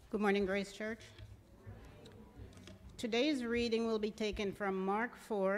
Good morning, Grace Church. Today's reading will be taken from Mark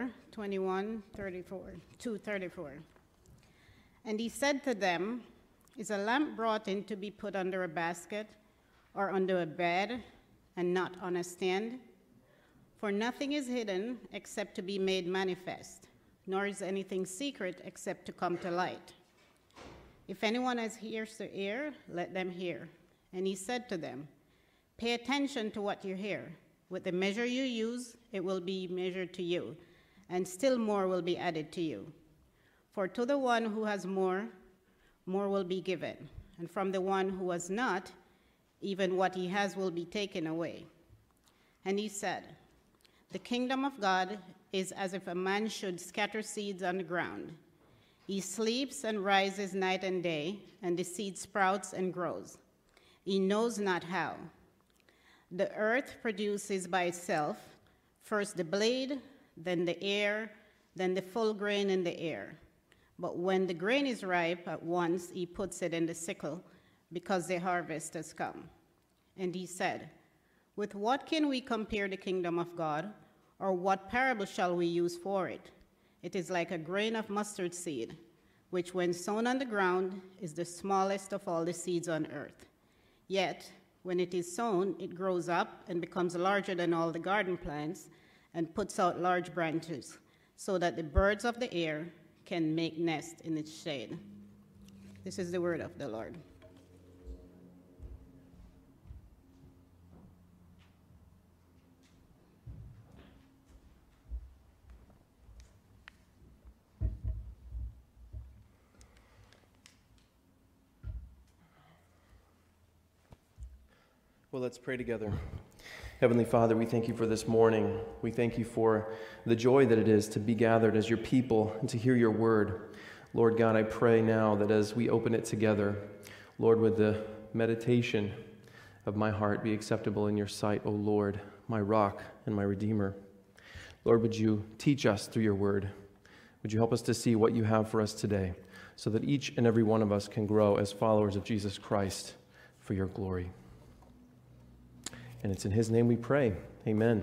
4:21-34. And he said to them, "Is a lamp brought in to be put under a basket or under a bed and not on a stand? For nothing is hidden except to be made manifest, nor is anything secret except to come to light. If anyone has ears to hear, let them hear." And he said to them, "Pay attention to what you hear. With the measure you use, it will be measured to you, and still more will be added to you. For to the one who has more, more will be given, and from the one who has not, even what he has will be taken away." And he said, "The kingdom of God is as if a man should scatter seeds on the ground. He sleeps and rises night and day, and the seed sprouts and grows. He knows not how. The earth produces by itself first the blade, then the ear, then the full grain in the ear. But when the grain is ripe, at once he puts it in the sickle, because the harvest has come." And he said, "With what can we compare the kingdom of God, or what parable shall we use for it? It is like a grain of mustard seed, which when sown on the ground is the smallest of all the seeds on earth. Yet, when it is sown, it grows up and becomes larger than all the garden plants and puts out large branches, so that the birds of the air can make nest in its shade." This is the word of the Lord. Well, let's pray together. Heavenly Father, we thank you for this morning. We thank you for the joy that it is to be gathered as your people and to hear your word. Lord God, I pray now that as we open it together, Lord, would the meditation of my heart be acceptable in your sight, O Lord, my rock and my redeemer. Lord, would you teach us through your word? Would you help us to see what you have for us today, so that each and every one of us can grow as followers of Jesus Christ for your glory? And it's in his name we pray. Amen.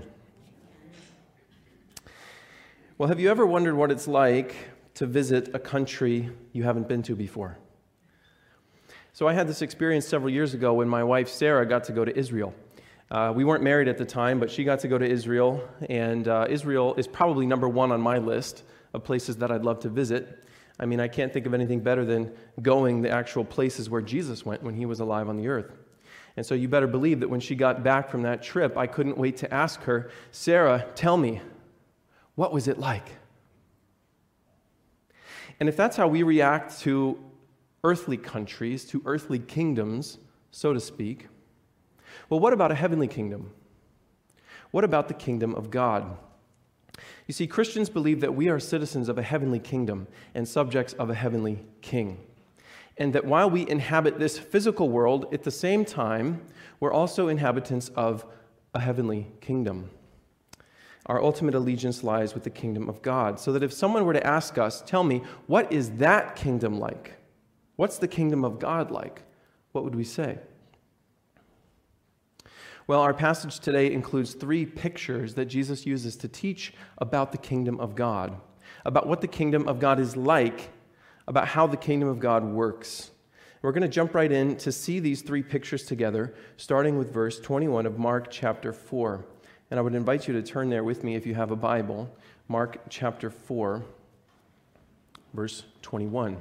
Well, have you ever wondered what it's like to visit a country you haven't been to before? So I had this experience several years ago when my wife Sarah got to go to Israel. We weren't married at the time, but she got to go to Israel, and Israel is probably number one on my list of places that I'd love to visit. I mean, I can't think of anything better than going the actual places where Jesus went when he was alive on the earth. And so you better believe that when she got back from that trip, I couldn't wait to ask her, "Sarah, tell me, what was it like?" And if that's how we react to earthly countries, to earthly kingdoms, so to speak, well, what about a heavenly kingdom? What about the kingdom of God? You see, Christians believe that we are citizens of a heavenly kingdom and subjects of a heavenly king. And that while we inhabit this physical world, at the same time, we're also inhabitants of a heavenly kingdom. Our ultimate allegiance lies with the kingdom of God. So that if someone were to ask us, "Tell me, what is that kingdom like? What's the kingdom of God like?" what would we say? Well, our passage today includes three pictures that Jesus uses to teach about the kingdom of God, about what the kingdom of God is like, about how the kingdom of God works. We're going to jump right in to see these three pictures together, starting with verse 21 of Mark chapter 4. And I would invite you to turn there with me if you have a Bible. Mark chapter 4, verse 21.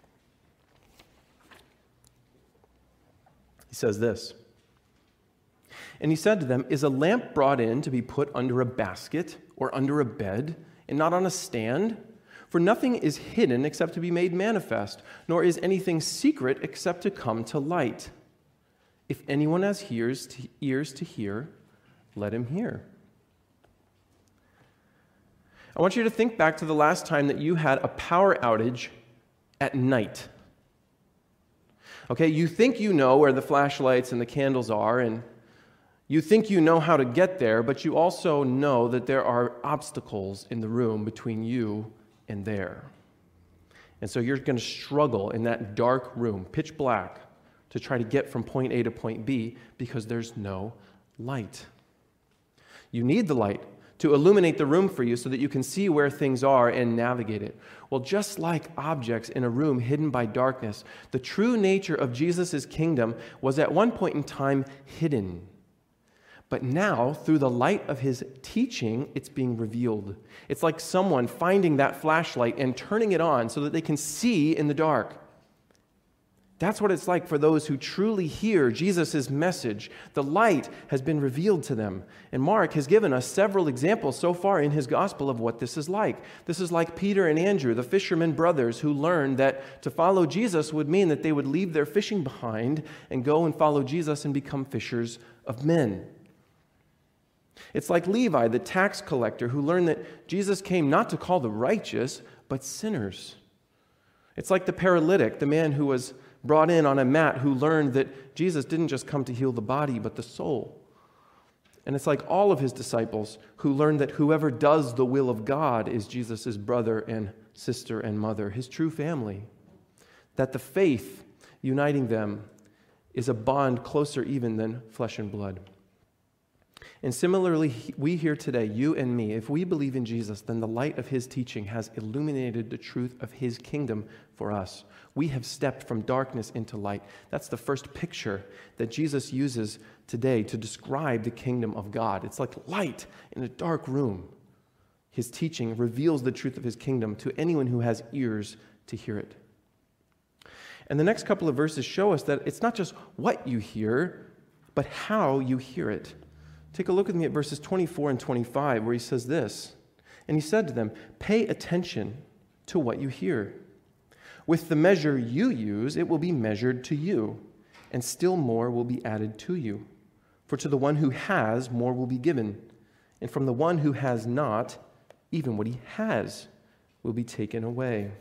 He says this, "And he said to them, 'Is a lamp brought in to be put under a basket or under a bed, and not on a stand? For nothing is hidden except to be made manifest, nor is anything secret except to come to light. If anyone has ears to hear, let him hear.'" I want you to think back to the last time that you had a power outage at night. Okay, you think you know where the flashlights and the candles are, and you think you know how to get there, but you also know that there are obstacles in the room between you and there. And so you're going to struggle in that dark room, pitch black, to try to get from point A to point B because there's no light. You need the light to illuminate the room for you so that you can see where things are and navigate it. Well, just like objects in a room hidden by darkness, the true nature of Jesus' kingdom was at one point in time hidden. But now, through the light of his teaching, it's being revealed. It's like someone finding that flashlight and turning it on so that they can see in the dark. That's what it's like for those who truly hear Jesus' message. The light has been revealed to them. And Mark has given us several examples so far in his gospel of what this is like. This is like Peter and Andrew, the fishermen brothers, who learned that to follow Jesus would mean that they would leave their fishing behind and go and follow Jesus and become fishers of men. It's like Levi, the tax collector, who learned that Jesus came not to call the righteous, but sinners. It's like the paralytic, the man who was brought in on a mat, who learned that Jesus didn't just come to heal the body, but the soul. And it's like all of his disciples who learned that whoever does the will of God is Jesus' brother and sister and mother, his true family. That the faith uniting them is a bond closer even than flesh and blood. And similarly, we here today, you and me, if we believe in Jesus, then the light of his teaching has illuminated the truth of his kingdom for us. We have stepped from darkness into light. That's the first picture that Jesus uses today to describe the kingdom of God. It's like light in a dark room. His teaching reveals the truth of his kingdom to anyone who has ears to hear it. And the next couple of verses show us that it's not just what you hear, but how you hear it. Take a look with me at verses 24 and 25, where he says this. And he said to them, "Pay attention to what you hear. With the measure you use, it will be measured to you, and still more will be added to you. For to the one who has, more will be given, and from the one who has not, even what he has will be taken away."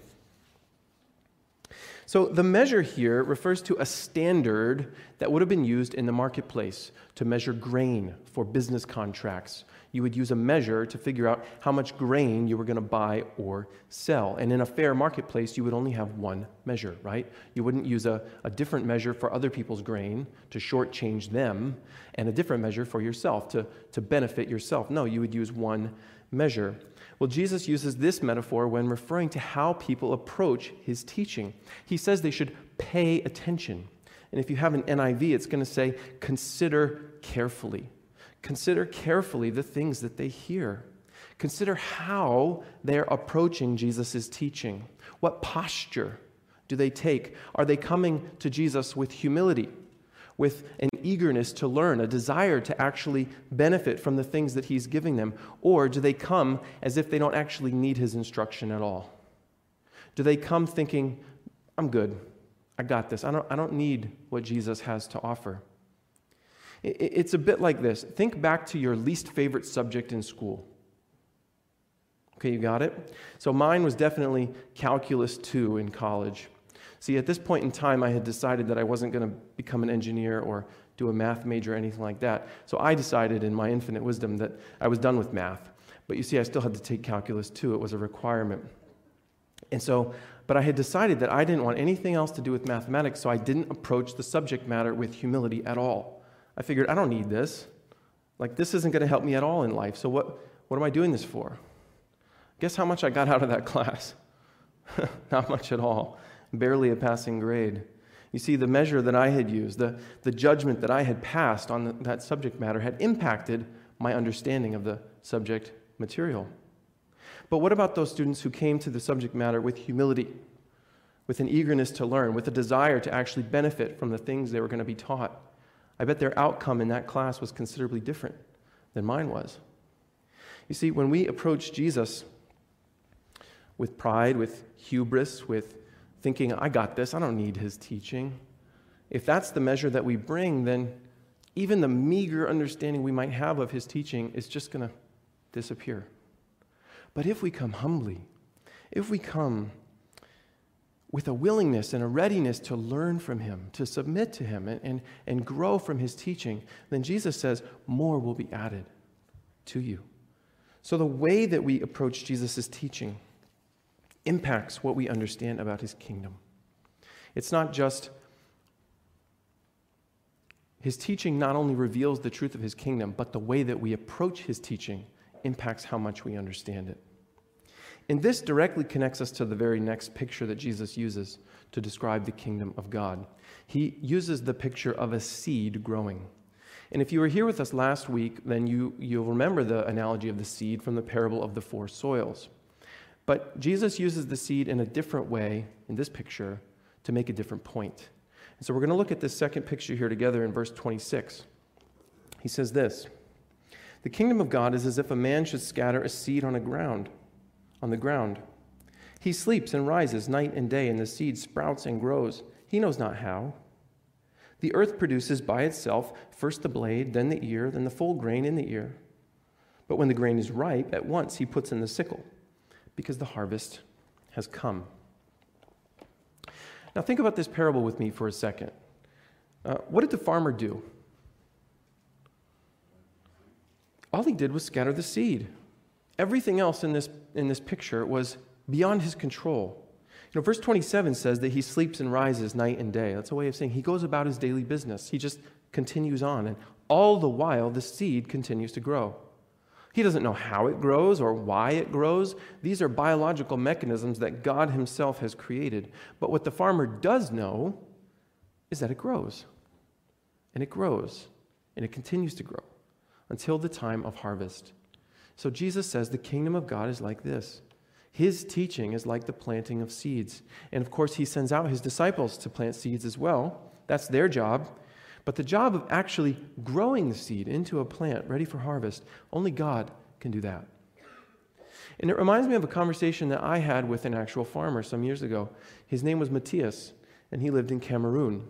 So the measure here refers to a standard that would have been used in the marketplace to measure grain for business contracts. You would use a measure to figure out how much grain you were going to buy or sell. And in a fair marketplace, you would only have one measure, right? You wouldn't use a different measure for other people's grain to shortchange them and a different measure for yourself to benefit yourself. No, you would use one measure. Well, Jesus uses this metaphor when referring to how people approach his teaching. He says they should pay attention. And if you have an NIV, it's going to say, consider carefully. Consider carefully the things that they hear. Consider how they're approaching Jesus' teaching. What posture do they take? Are they coming to Jesus with humility, with an eagerness to learn, a desire to actually benefit from the things that he's giving them? Or do they come as if they don't actually need his instruction at all? Do they come thinking, I'm good, I got this, I don't need what Jesus has to offer? It's a bit like this. Think back to your least favorite subject in school. Okay, you got it? So mine was definitely Calculus 2 in college. See, at this point in time, I had decided that I wasn't going to become an engineer or do a math major or anything like that. So I decided in my infinite wisdom that I was done with math. But you see, I still had to take Calculus 2. It was a requirement. But I had decided that I didn't want anything else to do with mathematics, so I didn't approach the subject matter with humility at all. I figured, I don't need this. Like, this isn't going to help me at all in life, so what am I doing this for? Guess how much I got out of that class? Not much at all. Barely a passing grade. You see, the measure that I had used, the judgment that I had passed on that subject matter had impacted my understanding of the subject material. But what about those students who came to the subject matter with humility, with an eagerness to learn, with a desire to actually benefit from the things they were going to be taught? I bet their outcome in that class was considerably different than mine was. You see, when we approach Jesus with pride, with hubris, with thinking, I got this, I don't need his teaching, if that's the measure that we bring, then even the meager understanding we might have of his teaching is just going to disappear. But if we come humbly, if we come with a willingness and a readiness to learn from him, to submit to him, and grow from his teaching, then Jesus says, more will be added to you. So the way that we approach Jesus' teaching impacts what we understand about his kingdom. It's not just His teaching not only reveals the truth of his kingdom, but the way that we approach his teaching impacts how much we understand it. And this directly connects us to the very next picture that Jesus uses to describe the kingdom of God. He uses the picture of a seed growing. And if you were here with us last week, then you'll remember the analogy of the seed from the parable of the 4 soils. But Jesus uses the seed in a different way in this picture to make a different point. And so we're going to look at this second picture here together in verse 26. He says this, "The kingdom of God is as if a man should scatter a seed on the ground. He sleeps and rises night and day, and the seed sprouts and grows. He knows not how. The earth produces by itself first the blade, then the ear, then the full grain in the ear. But when the grain is ripe, at once he puts in the sickle, because the harvest has come." Now think about this parable with me for a second. What did the farmer do? All he did was scatter the seed. Everything else in this picture was beyond his control. Verse 27 says that he sleeps and rises night and day. That's a way of saying he goes about his daily business. He just continues on, and all the while the seed continues to grow. He doesn't know how it grows or why it grows. These are biological mechanisms that God himself has created. But what the farmer does know is that it grows. And it grows. And it continues to grow until the time of harvest. So Jesus says the kingdom of God is like this. His teaching is like the planting of seeds. And of course, he sends out his disciples to plant seeds as well. That's their job. But the job of actually growing the seed into a plant ready for harvest, only God can do that. And it reminds me of a conversation that I had with an actual farmer some years ago. His name was Matthias, and he lived in Cameroon.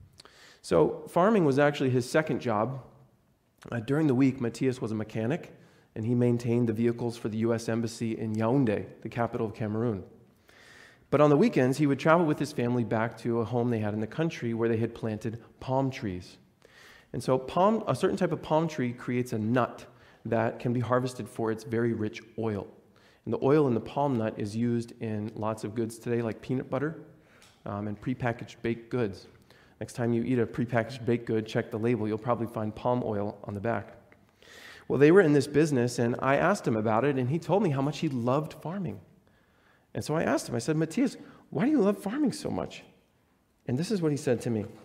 So farming was actually his second job. During the week, Matthias was a mechanic, and he maintained the vehicles for the U.S. Embassy in Yaoundé, the capital of Cameroon. But on the weekends, he would travel with his family back to a home they had in the country where they had planted palm trees. And so a certain type of palm tree creates a nut that can be harvested for its very rich oil. And the oil in the palm nut is used in lots of goods today, like peanut butter and prepackaged baked goods. Next time you eat a prepackaged baked good, check the label. You'll probably find palm oil on the back. Well, they were in this business, and I asked him about it, and he told me how much he loved farming. And so I asked him, I said, "Matthias, why do you love farming so much?" And this is what he said to me.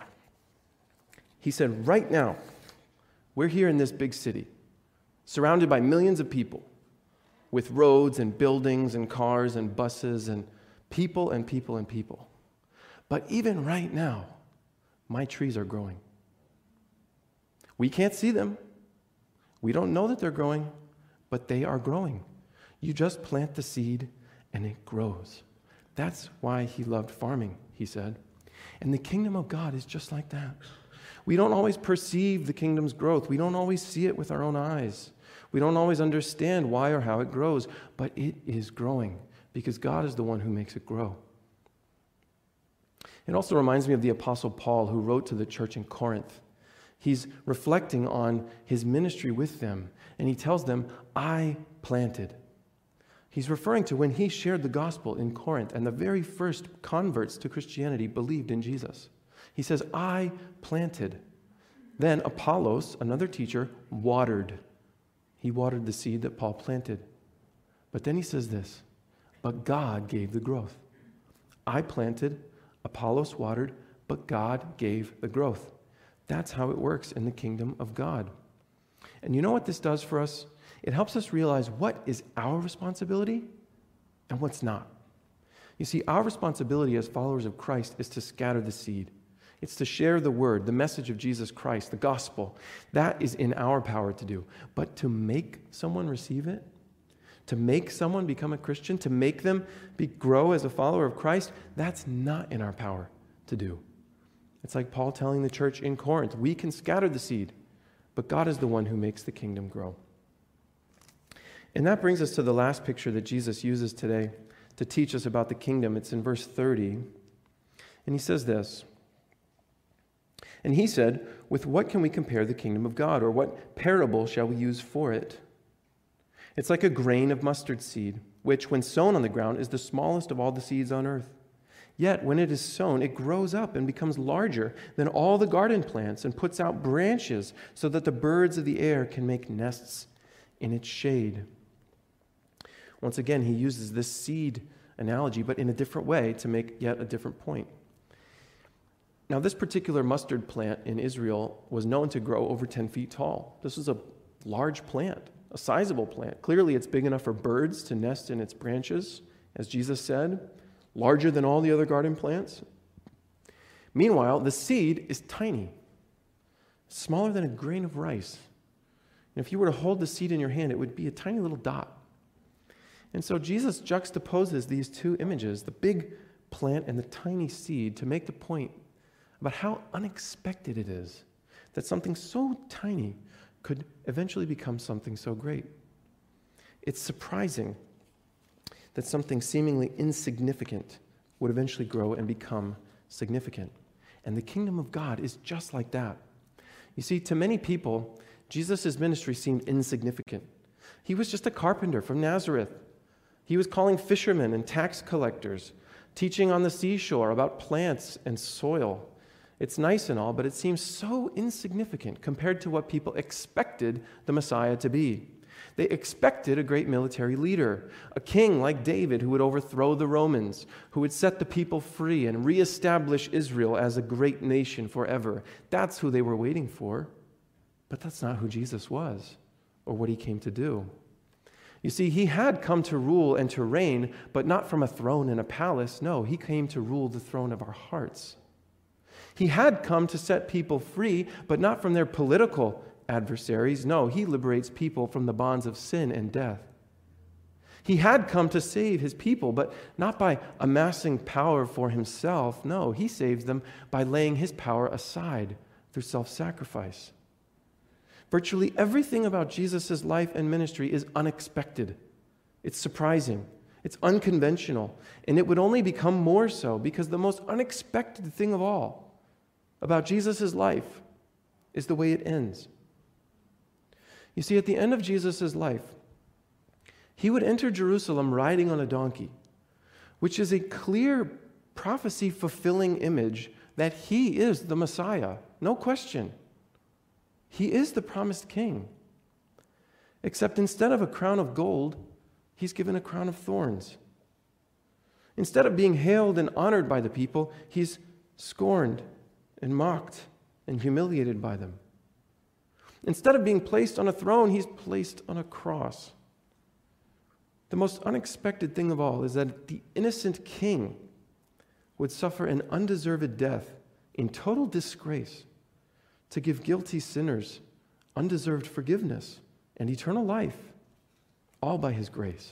He said, "Right now, we're here in this big city, surrounded by millions of people, with roads and buildings and cars and buses and people and people and people. But even right now, my trees are growing. We can't see them. We don't know that they're growing, but they are growing. You just plant the seed and it grows." That's why he loved farming, he said. And the kingdom of God is just like that. We don't always perceive the kingdom's growth. We don't always see it with our own eyes. We don't always understand why or how it grows, but it is growing because God is the one who makes it grow. It also reminds me of the Apostle Paul, who wrote to the church in Corinth. He's reflecting on his ministry with them, and he tells them, "I planted." He's referring to when he shared the gospel in Corinth, and the very first converts to Christianity believed in Jesus. He says, "I planted." Then Apollos, another teacher, watered. He watered the seed that Paul planted. But then he says this, "But God gave the growth." I planted, Apollos watered, but God gave the growth. That's how it works in the kingdom of God. And you know what this does for us? It helps us realize what is our responsibility and what's not. You see, our responsibility as followers of Christ is to scatter the seed. It's to share the word, the message of Jesus Christ, the gospel. That is in our power to do. But to make someone receive it, to make someone become a Christian, to make them grow as a follower of Christ, that's not in our power to do. It's like Paul telling the church in Corinth, we can scatter the seed, but God is the one who makes the kingdom grow. And that brings us to the last picture that Jesus uses today to teach us about the kingdom. It's in verse 30. And he says this, "And he said, 'With what can we compare the kingdom of God? Or what parable shall we use for it? It's like a grain of mustard seed, which, when sown on the ground, is the smallest of all the seeds on earth. Yet when it is sown, it grows up and becomes larger than all the garden plants and puts out branches so that the birds of the air can make nests in its shade." Once again, he uses this seed analogy, but in a different way to make yet a different point. Now, this particular mustard plant in Israel was known to grow over 10 feet tall. This was a large plant, a sizable plant. Clearly, it's big enough for birds to nest in its branches, as Jesus said, larger than all the other garden plants. Meanwhile, the seed is tiny, smaller than a grain of rice. And if you were to hold the seed in your hand, it would be a tiny little dot. And so Jesus juxtaposes these two images, the big plant and the tiny seed, to make the point about how unexpected it is that something so tiny could eventually become something so great. It's surprising that something seemingly insignificant would eventually grow and become significant. And the kingdom of God is just like that. You see, to many people, Jesus' ministry seemed insignificant. He was just a carpenter from Nazareth. He was calling fishermen and tax collectors, teaching on the seashore about plants and soil. It's nice and all, but it seems so insignificant compared to what people expected the Messiah to be. They expected a great military leader, a king like David who would overthrow the Romans, who would set the people free and reestablish Israel as a great nation forever. That's who they were waiting for. But that's not who Jesus was or what he came to do. You see, he had come to rule and to reign, but not from a throne in a palace. No, he came to rule the throne of our hearts. He had come to set people free, but not from their political adversaries. No, he liberates people from the bonds of sin and death. He had come to save his people, but not by amassing power for himself. No, he saves them by laying his power aside through self-sacrifice. Virtually everything about Jesus' life and ministry is unexpected. It's surprising. It's unconventional. And it would only become more so because the most unexpected thing of all about Jesus' life is the way it ends. You see, at the end of Jesus' life, he would enter Jerusalem riding on a donkey, which is a clear prophecy-fulfilling image that he is the Messiah. No question. He is the promised king. Except instead of a crown of gold, he's given a crown of thorns. Instead of being hailed and honored by the people, he's scorned and mocked and humiliated by them. Instead of being placed on a throne, he's placed on a cross. The most unexpected thing of all is that the innocent king would suffer an undeserved death in total disgrace to give guilty sinners undeserved forgiveness and eternal life, all by his grace.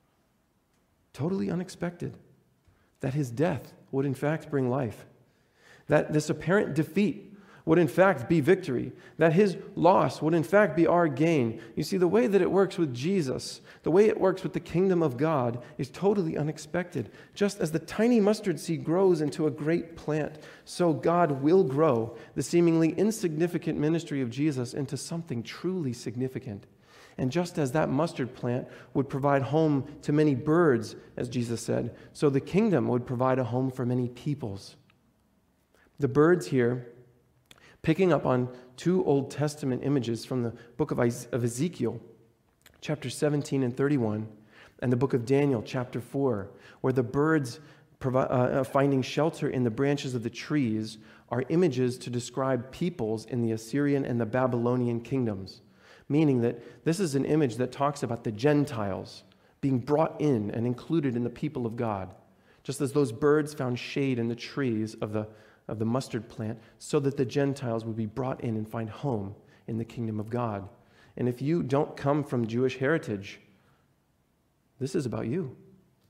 Totally unexpected that his death would in fact bring life, that this apparent defeat would in fact be victory, that his loss would in fact be our gain. You see, the way that it works with Jesus, the way it works with the kingdom of God is totally unexpected. Just as the tiny mustard seed grows into a great plant, so God will grow the seemingly insignificant ministry of Jesus into something truly significant. And just as that mustard plant would provide home to many birds, as Jesus said, so the kingdom would provide a home for many peoples. The birds here, picking up on two Old Testament images from the book of Ezekiel, chapter 17 and 31, and the book of Daniel, chapter 4, where the birds finding shelter in the branches of the trees are images to describe peoples in the Assyrian and the Babylonian kingdoms, meaning that this is an image that talks about the Gentiles being brought in and included in the people of God, just as those birds found shade in the trees of the mustard plant, so that the Gentiles would be brought in and find home in the kingdom of God. And if you don't come from Jewish heritage, this is about you.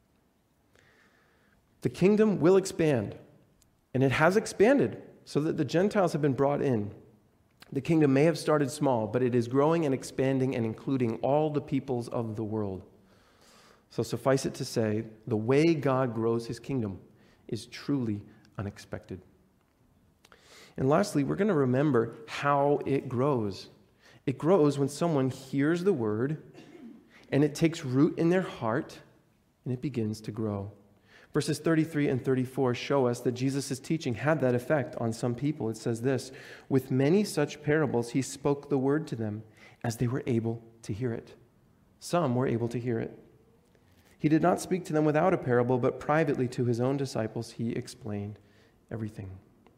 The kingdom will expand, and it has expanded so that the Gentiles have been brought in. The kingdom may have started small, but it is growing and expanding and including all the peoples of the world. So suffice it to say, the way God grows his kingdom is truly unexpected. And lastly, we're going to remember how it grows. It grows when someone hears the word and it takes root in their heart and it begins to grow. Verses 33 and 34 show us that Jesus' teaching had that effect on some people. It says this, "With many such parables he spoke the word to them, as they were able to hear it." Some were able to hear it. He did not speak to them without a parable, but privately to his own disciples he explained everything.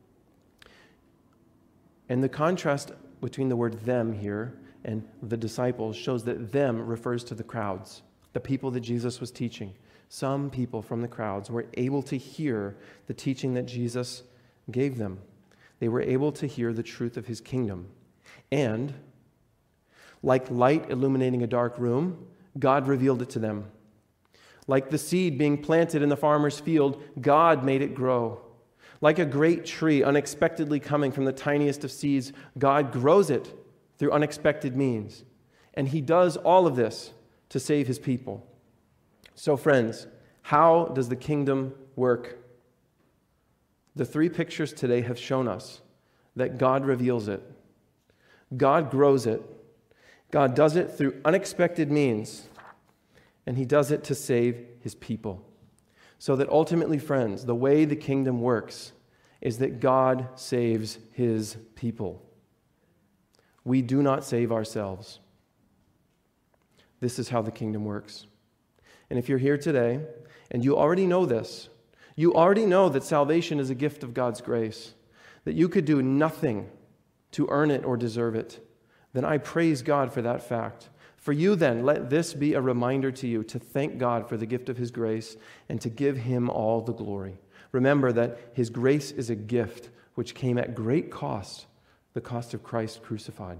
And the contrast between the word "them" here and the disciples shows that "them" refers to the crowds, the people that Jesus was teaching. Some people from the crowds were able to hear the teaching that Jesus gave them. They were able to hear the truth of his kingdom. And, like light illuminating a dark room, God revealed it to them. Like the seed being planted in the farmer's field, God made it grow. Like a great tree unexpectedly coming from the tiniest of seeds, God grows it through unexpected means. And he does all of this to save his people. So friends, how does the kingdom work? The three pictures today have shown us that God reveals it. God grows it. God does it through unexpected means. And he does it to save his people. So that ultimately, friends, the way the kingdom works is that God saves his people. We do not save ourselves. This is how the kingdom works. And if you're here today and you already know this, you already know that salvation is a gift of God's grace, that you could do nothing to earn it or deserve it, then I praise God for that fact. For you then, let this be a reminder to you to thank God for the gift of his grace and to give him all the glory. Remember that his grace is a gift which came at great cost, the cost of Christ crucified.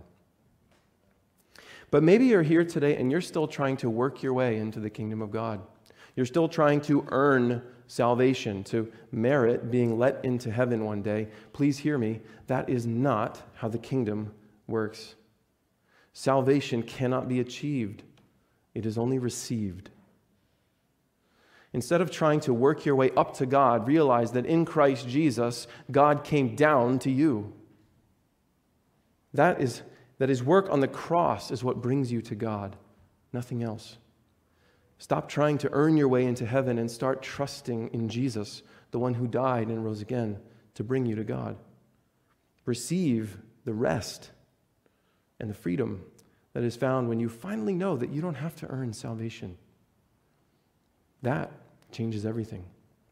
But maybe you're here today and you're still trying to work your way into the kingdom of God. You're still trying to earn salvation, to merit being let into heaven one day. Please hear me. That is not how the kingdom works. Salvation cannot be achieved. It is only received. Instead of trying to work your way up to God, realize that in Christ Jesus, God came down to you. That his work on the cross is what brings you to God, nothing else. Stop trying to earn your way into heaven and start trusting in Jesus, the one who died and rose again to bring you to God. Receive the rest and the freedom that is found when you finally know that you don't have to earn salvation. That changes everything.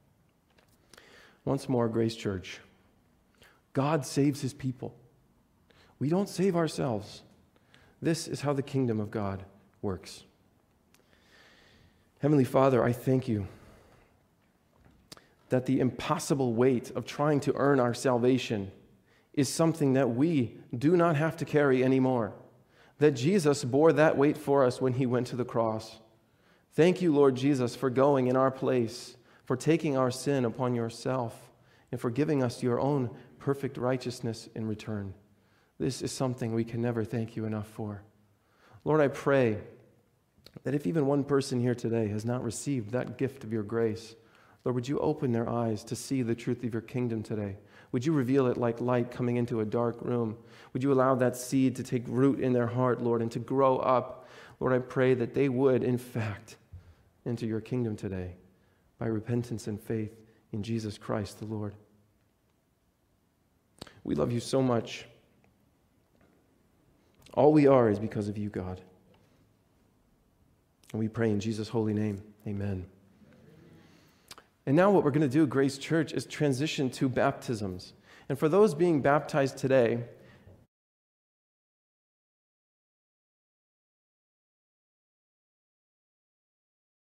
Once more, Grace Church, God saves his people. We don't save ourselves. This is how the kingdom of God works. Heavenly Father, I thank you that the impossible weight of trying to earn our salvation is something that we do not have to carry anymore. That Jesus bore that weight for us when he went to the cross. Thank you, Lord Jesus, for going in our place, for taking our sin upon yourself, and for giving us your own perfect righteousness in return. This is something we can never thank you enough for. Lord, I pray that if even one person here today has not received that gift of your grace, Lord, would you open their eyes to see the truth of your kingdom today? Would you reveal it like light coming into a dark room? Would you allow that seed to take root in their heart, Lord, and to grow up? Lord, I pray that they would, in fact, enter your kingdom today by repentance and faith in Jesus Christ the Lord. We love you so much. All we are is because of you, God. And we pray in Jesus' holy name. Amen. And now what we're going to do, Grace Church, is transition to baptisms. And for those being baptized today,